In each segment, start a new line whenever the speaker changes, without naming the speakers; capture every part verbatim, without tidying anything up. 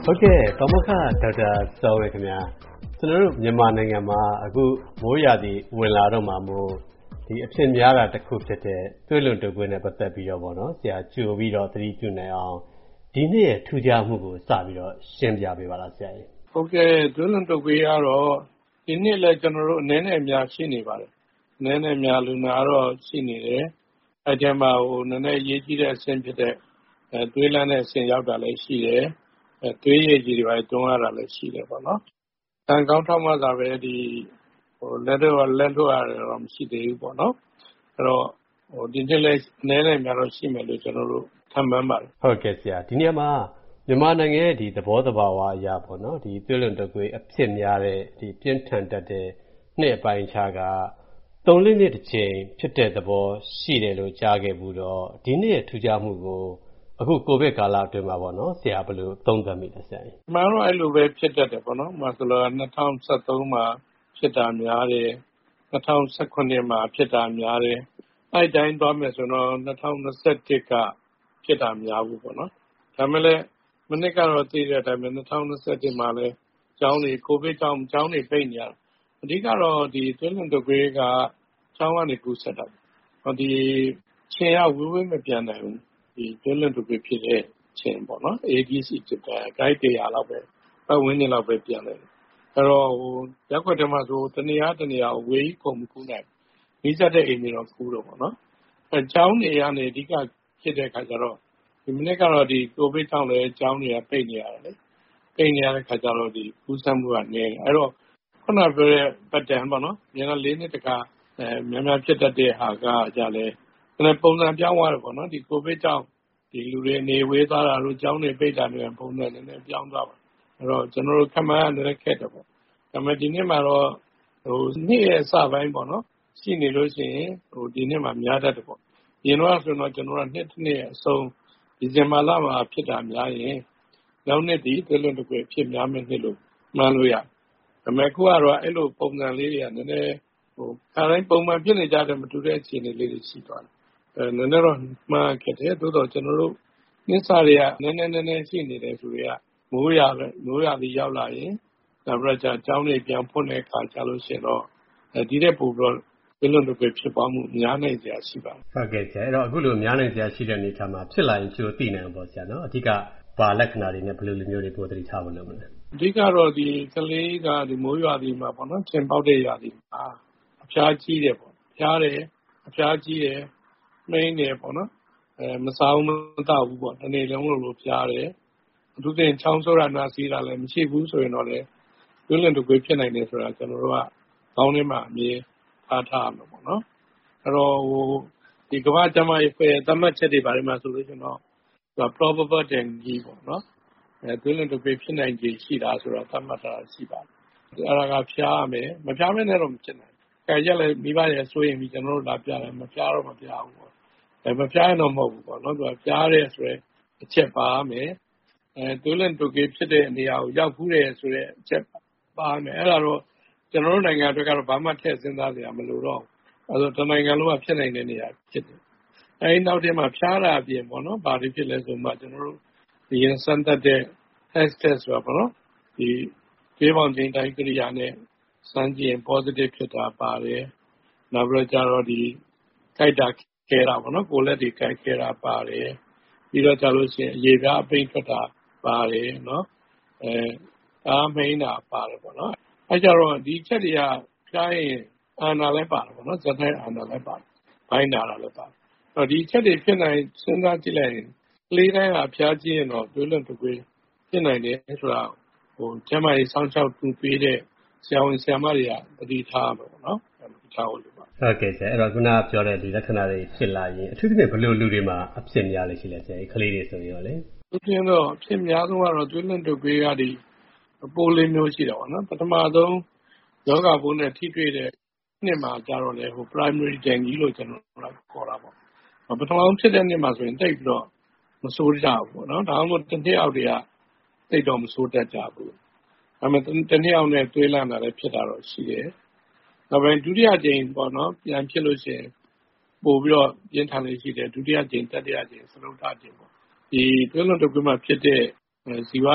ဟုတ်ကဲ့ပါမောက္ခဒေါက်တာစောဝေခင်ဗျာကျွန်တော်တို့မြန်မာနိုင်ငံမှာအခုမိုးရာသီဝင်လာတော့မှာမို့ဒီအဖြစ်များတာတစ်ခုဖြစ်တဲ့သွေးလွန်တုပ်ကွေးနဲ့ပတ်သက်ပြီးတော့ဗောနော်ဆရာကြိုပြီးတော့သတိပြုနိုင်အောင်ဒီနေ့ရဲ့ထူးခြားမှုကိုစပြီးတော့ရှင်းပြပေးပါလားဆရာကြီး
ဟုတ်ကဲ့သွေးလွန်တုပ်ကွေးကတော့ဒီနေ့လည်းကျွန်တော်တို့အနေနဲ့အများရှိနေပါတယ်အနေနဲ့အများလူနာတော့ရှိနေတယ်အဲကျမှဟိုနည်းနည်းရေးကြည့်တဲ့အဆင့်ဖြစ်တဲ့အဲသွေးလန်းတဲ့အဆင့်ရောက်တာလည်းရှိတယ်အဲသွေးရည်ကြီးတွေပဲတွန်းရတာလည်းရှိတယ်ပေါ့နော်တန်ကောင်းထောက်မှသာပဲဒီဟိုလက်တော့လက်တော့ရတော့မရှိသေးဘူးပေါ့နော်အဲ့တော့ဟိုဒီနေ့လည်းအနေနဲ့များတော့ရှိမယ်လို့ကျွန်တော်တို့ထပ်မှန်းပါတယ်
ဟုတ်ကဲ့ဆရာဒီနေ့မှာမြန်မာနိုင်ငံရဲ့ဒီသဘောတဘာဝအရာပေါ့နော်ဒီသွေးလွန်တုပ်ကွေးအဖြစ်များတဲ့ဒီပြင်းထန်တတ်တဲ့နှစ်အပိုင်းခြားကသုံးလေးနှစ်တစ်ချိန်ဖြစ်တဲ့သဘောရှိတယ်လို့ကြားခဲ့ဘူးတော့ဒီနေ့ရဲ့ထူးခြားမှုကိုအခုကိုဗစ်ကာလအတွင်းမှာပေါ့နော်ဆရာဘယ်လိုသုံးသပ်မိလဲဆရာကြီး
မှန်တော့အဲ့လိုပဲဖြစ်တတ်တယ်ပေါ့နော်မှာဆိုတော့၂၀၁၃မှာဖြစ်တာများတယ်၂၀၁၇မှာဖြစ်တာများတယ်အဲ့တိုင်းသွားမယ်ဆိုတော့၂၀၂၁ကဖြစ်တာများဘူးပေါ့နော်ဒါမှလည်းမနစ်ကတော့သိတဲ့အတိုင်းပဲ၂၀၂၁မှာလည်းကျောင်းတွေကိုဗစ်ကြောင့်ကျောင်းတွေပိတ်နေရအဓိကတော့ဒီသွေးလွန်တုပ်ကွေးကကျောင်းကနေကူးစက်တာဟောဒီခြင်ကဝေးဝေးမပြန်နိုင်ဘူးဒီသွေးလွန်တုပ်ကွေးဖြစ်တဲ့ခြင်ပေါ့နော် A D C ဖြစ်တဲ့ guide တရာလောက်ပဲပတ်ဝန်းကျင်လောက်ပဲပြန်တယ်အဲ့တော့ဟိုရက်ွက်ထဲမှာဆိုတနေရာတနေရာဝေးကုန်မကူးနိုင်နီးစပ်တဲ့အိမ်တွေတော့ကူးတော့ပေါ့နော်အဲကျောင်းတွေကနေအဓိကဖြစ်တဲ့ခါကျတော့ဒီမနေ့ကတော့ဒီကိုဗစ်ကြောင့်လည်းကျောင်းတွေကပိတ်နေရတယ်လေပိတ်နေရတဲ့ခါကျတော့ဒီကူးစက်မှုကနေအဲ့တော့ခုနပြောတဲ့ပတ်တန်ပေါ့နော်ညကလေးနှစ်တခါအဲများများဖြစ်တတ်တဲ့ဟာကကြလဲဒါပုံစံပြောင်းသွားတယ်ပေါ့နော်ဒီကိုဗစ်ကြောင့်ဒီလူတွေနေဝေးသွားတာတို့ကျောင်းတွေပိတ်တာတွေပုံစံနည်းနည်းပြောင်းသွားပါအဲ့တော့ကျွန်တော်တို့ခမန်းရတဲ့ခက်တယ်ပေါ့ဒါပေမဲ့ဒီနေ့မှာတော့ဟိုနေ့ရဲ့အစပိုင်းပေါ့နော်ရှိနေလို့ရှိရင်ဟိုဒီနေ့မှာများတတ်တယ်ပေါ့ဒီတော့ဆိုတော့ကျွန်တော်တို့နှစ်တစ်နှစ်အစုံဒီဇင်ဘာလမှာဖြစ်တာများရင်နောက်နှစ်ဒီသွေးလွန်တုပ်ကွေးဖြစ်များမယ်နှစ်လို့မှန်းလို့ရဒါပေမဲ့ခုကတော့အဲ့လိုပုံစံလေးတွေကနည်းနည်းဟိုခါတိုင်းပုံမှန်ဖြစ်နေကြတဲ့မတူတဲ့အခြေအနေလေးတွေရှိသွားတယ်အဲနည်းနည်းတော့မှန်းခဲ့တယ်သို့တော့ကျွန်တော်တို့နှစ်စာတွေကနည်းနည်းနည်းနည်းရှိနေတယ်ဆိုတွေကမိုးရမိုးရပြီးရောက်လာရင်ဒါပြကြအကြောင်းတွေပြန်ဖွင့်တဲ့အခါကျလို့ရှိရင်တော့ဒီတဲ့ပို့ပြီးတော့သွေးလွန်တုပ်ကွေးဖြစ်ပွားမှုများနိုင်ကြရှိပါတယ်
ဟုတ်ကဲ့ဆရာအဲ့တော့အခုလိုများနိုင်ကြရှိတဲ့အနေအထားမှာဖြစ်လာရင်ကျိုးသိနိုင်အောင်ပေါ့ဆရာနော်အဓိကဘာလက္ခဏာတွေနဲ့ဘယ်လိုလိုမျိုးတွေပိုသတိထားဖို့လုပ်မလဲ
အဓိကတော့ဒီကလေးကဒီမိုးရွာဒီမှာပေါ့နော်ခြင်ပေါက်တဲ့ရွာဒီမှာအဖျားကြီးတယ်ပေါ့ဖျားတယ်အဖျားကြီးတယ်နှိမ့်တယ်ပေါ့နော်အဲမစားဘူးမတောက်ဘူးပေါ့ဒီနေ့လုံးလို့ဖျားတယ်အထူးသဖြင့်ချောင်းဆိုးတာနာစီးတာလည်းမရှိဘူးဆိုရင်တော့လေသွေးလွန်တုပ်ကွေးဖြစ်နိုင်တယ်ဆိုတာကျွန်တော်တို့ကခေါင်းထဲမှာအမြင်ထားထားမှာပေါ့နော်အဲ့တော့ဟိုဒီကမ္ဘာ့ကျန်းမာရေးအဖွဲ့သတ်မှတ်ချက်တွေဘာတွေမှာဆိုလို့ရှိရင်တော့ probable dengue ပေါ့နော်အဲသွေးလွန်တုပ်ကွေးဖြစ်နိုင်ခြေရှိတာဆိုတော့သတ်မှတ်တာရှိပါတယ်အဲ့ဒါကဖျားရမယ်မဖျားမနဲ့တော့မဖြစ်နိုင်ဘူးအဲကြက်လည်းမိဘတွေဆိုရင်ပြီးကျွန်တော်တို့လာပြတယ်မဖျားတော့မဖျားဘူးပေါ့အဲမဖျားရင်တော့မဟုတ်ဘူးပေါ့နော်သူကဖျားတယ်ဆိုတော့အချက်ပါမယ်အဲသွေးလွန်တုပ်ကွေးဖြစ်တဲ့နေရာကိုရောက်ဖူးတယ်ဆိုတော့အချက်ပါမယ်အဲ့ဒါတော့ကျွန်တော်တို့နိုင်ငံအတွက်ကတော့ဘာမှထည့်စဉ်းစားစရာမလိုတော့ဘူးအဲဆိုတနိုင်ငံလုံးကဖြစ်နိုင်တဲ့နေရာဖြစ်တယ်အဲဒီနောက်ထဲမှာဖျားတာအပြင်ပေါ့နော်ဘာတွေဖြစ်လဲဆိုမှကျွန်တော်တို့ဒီရင်စမ်းသပ်တဲ့ test test ဆိုတာပေါ့နော်ဒီကြေးပေါင်ချိန်တိုင်းကိရိယာနဲ့စမ်းကြည့်ရင် positive ဖြစ်တာပါတယ်နောက်ပြီးတော့ဒီကြိုက်တာခဲတာပေါ့နော်ကိုယ်လက်တွေကြိုက်ခဲတာပါတယ်ပြီးတော့ကြာလို့ရှိရင်အရေပြားအပိတ်ထွက်တာပါတယ်နော်အဲအားမိန်တာပါတယ်ပေါ့နော်အဲကြတော့ဒီချက်တွေကဖျားရင်အာနာလည်းပါတယ်ပေါ့နော်ဇက်တိုင်းအာနာလည်းပါတယ်ဘိုင်းနာတာလည်းပါတယ်အဲ့တော့ဒီချက်တွေဖြစ်နိုင်စဉ်းစားကြည့်လိုက်ရင်ကလေးတိုင်းကဖျားကြည့်ရင်တော့သွေးလွန်တုပ်ကွေးဖြစ်နိုင်တယ်ဆိုတာဟိုကျန်းမာရေးစောင့်ရှောက်ကူပေးတဲ့ဆရာဝန်ဆရာမတွေကသတိထားမှာပေါ့နော်သတိထားဖို့လိုပါ
ဟုတ်ကဲ့ဆရာအဲ့တော့ခုနပြောတဲ့ဒီလက္ခဏာတွေဖြစ်လာရင်အထူးသဖြင့်ဘယ်လိုလူတွေမှာအဖြစ်များလဲရှိလဲဆရာကလေးတွေဆိုရင်ရောလေ
သူပြင်းတော့အဖြစ်များဆုံးကတော့သွေးလွန်တုပ်ကွေးကဒီပိုးလေးမျိုးရှိတာပေါ့နော်ပထမဆုံးယောဂပိုးနဲ့ထိတွေ့တဲ့နှစ်မှာကြတော့လေဟို primary dengue လို့ကျွန်တော်တို့ခေါ်တာပေါ့ပထမဆုံးဖြစ်တဲ့နှစ်မှာဆိုရင်တိတ်ပြီးတော့မဆိုးကြဘူးပေါ့နော်ဒါမှမဟုတ်တစ်နှစ်အောက်တည်းကတိတ်တော့မဆိုးတတ်ကြဘူးဒါပေမဲ့တစ်နှစ်အောက်နဲ့သွေးလန့်တာလည်းဖြစ်တာတော့ရှိတယ်နောက်ပိုင်းဒုတိယကြိမ်ပေါ့နော်ပြန်ဖြစ်လို့ရှိရင်ပို့ပြီးတော့ပြင်းထန်လေးရှိတယ်ဒုတိယကြိမ်တတိယကြိမ်စတုတ္ထကြိမ်ပေါ့ဒီသွေးလွန်တုပ်ကွေးမှာဖြစ်တဲ့ဇီဝ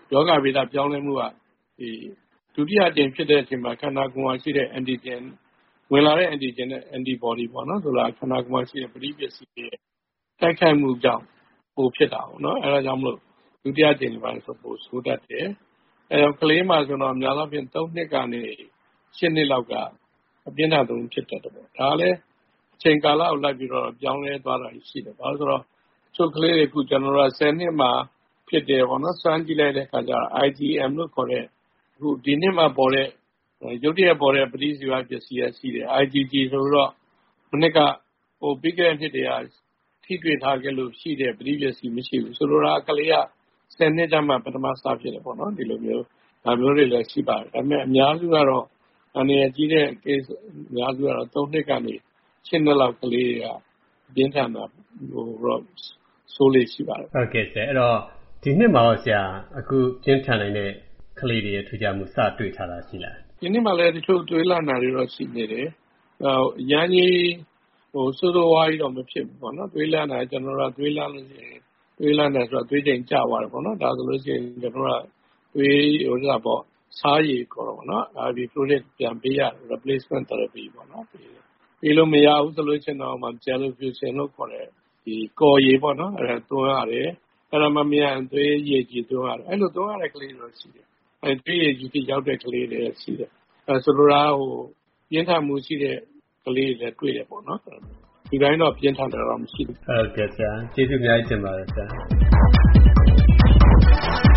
ယောဂဗေဒပြောင်းလဲမှုကဒီဒုတိယအကြိမ်ဖြစ်တဲ့အချိန်မှာခန္ဓာကိုယ်မှာရှိတဲ့ antigen ဝင်လာတဲ့ antigen နဲ့ antibody ပေါ့နော်ဆိုတာခန္ဓာကိုယ်မှာရှိတဲ့ပဋိပစ္စည်းတွေတိုက်ခိုက်မှုကြောင့်ပိုဖြစ်တာပေါ့နော်အဲဒါကြောင့်မလို့ဒုတိယအကြိမ်ပိုင်းဆိုပိုဆိုးတတ်တယ်အဲတော့ကလေးမှာဆိုတော့အများအားဖြင့်သုံးနှစ်ကနေရှစ်နှစ်လောက်ကအပြင်းထန်ဆုံးဖြစ်တတ်တယ်ပေါ့ဒါလည်းအချိန်ကာလကိုလိုက်ပြီးတော့ပြောင်းလဲသွားတာရှိတယ်ဘာလို့ဆိုတော့ချုပ်ကလေးတွေခုကျွန်တော်တို့ဆယ်နှစ်မှာဖြစ်တယ်ပေါ့နော်စမ်းကြည့်လိုက်တဲ့အခါကျတော့ I G M လို့ခေါ်တဲ့အခုဒီနှစ်မှာပေါ်တဲ့ရုပ်တရက်ပေါ်တဲ့ပဋိဇီဝပစ္စည်းရရှိတယ် I G G ဆိုတော့မနစ်ကဟိုပြီးခဲ့တဲ့နှစ်တည်းကထိတွေ့ထားခဲ့လို့ရှိတဲ့ပဋိပစ္စည်းမရှိဘူးဆိုလိုတာကလေးကဆယ်နှစ်တည်းမှပထမစဖြစ်တယ်ပေါ့နော်ဒီလိုမျိုးဒါမျိုးတွေလည်းရှိပါတယ်ဒါပေမဲ့အများစုကတော့အနေနဲ့ကြီးတဲ့ case အများစုကတော့သုံးနှစ်ကနေရှစ်နှစ်လောက်ကလေးတွေကပြင်းထန်တာဟိုတော့ဆိုးလေးရှိပါတယ်
ဟုတ်ကဲ့ဆရာအဲ့တော့ဒီနှစ်မှာဆရာအခုပြင်းထန်နေတဲ့ကလေးတွေရဲ့ထူးခြားမှုစတွေ့ထားတာရှိလား
ဒီနှစ်မှာလည်းတချို့တွေးလာနာတွေတော့ရှိနေတယ်ဟိုရန်ကြီးဟိုစိုးစိုးဝါးကြီးတော့မဖြစ်ဘူးပေါ့နော်တွေးလာနာကျွန်တော်တို့တွေးလာလို့ရှိရင်တွေးလာနေဆိုတော့တွေးချိန်ကျသွားတယ်ပေါ့နော်ဒါဆိုလို့ရှိရင်ကျွန်တော်တို့တွေးဟိုစားပေါ့စားရည်ခေါ်တော့ပေါ့နော် I V fluid ပြန်ပေးရ replacement therapy ပေါ့နော်ပြီးလို့မရဘူးဆိုလို့ရှိရင်တော့မှ jellofusion လို့ခေါ်တဲ့ဒီကော်ရည်ပေါ့နော်အဲ့ဒါသွင်းရတယ်အဲ့ဒါမှမရရင်သွေးရည်ကြီးသွင်းရတယ်အဲ့လိုသွင်းရတဲ့ကလေးတွေရှိတယ်အဲ့သွေးရည်ကြီးတိရောက်တဲ့ကလေးတွေရှိတယ်အဲ့ဆိုလိုတာဟိုပြင်းထန်မှုရှိတဲ့ကလေးတွေတွေ့တယ်ပေါ့နော်ဒီတိုင်းတော့ပြင်းထန်တယ်တော့မရှိဘူး
ဟုတ်ကဲ့ဆရာကျေးဇူးအများကြီးတင်ပါတယ်ဆရာ